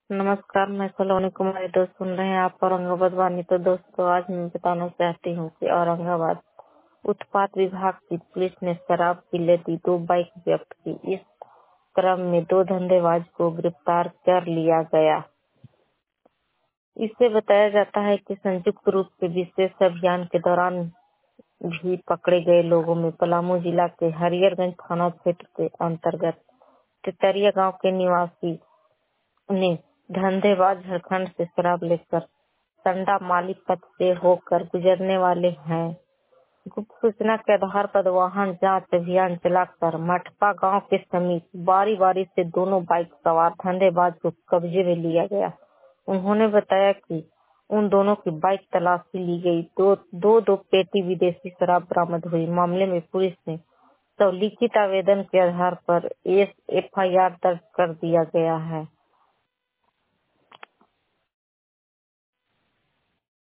नमस्कार, मैं सलोनी कुमारी। दोस्त सुन रहे हैं आप औरंगाबाद वाणी। तो दोस्तों, आज मैं बताना चाहती हूँ कि औरंगाबाद उत्पाद विभाग की पुलिस ने शराब पी लेती 2 बाइक जब्त की। इस क्रम में 2 धंधेबाज को गिरफ्तार कर लिया गया। इससे बताया जाता है कि संयुक्त रूप से विशेष अभियान के दौरान भी पकड़े गए लोगों में पलामू जिला के हरिहरगंज थाना क्षेत्र के अंतर्गत टिटरिया गांव के निवासी ने धंधेबाज झारखंड से शराब लेकर संडा माली पथ से होकर गुजरने वाले हैं। गुप्त सूचना के आधार पर वाहन जांच अभियान चलाकर मठपा गांव के समीप बारी बारी से दोनों बाइक सवार धंधेबाज को कब्जे में लिया गया। उन्होंने बताया कि उन दोनों की बाइक तलाशी ली गई। दो पेटी विदेशी शराब बरामद हुई। मामले में पुलिस ने लिखित आवेदन के आधार पर FIR दर्ज कर दिया गया है।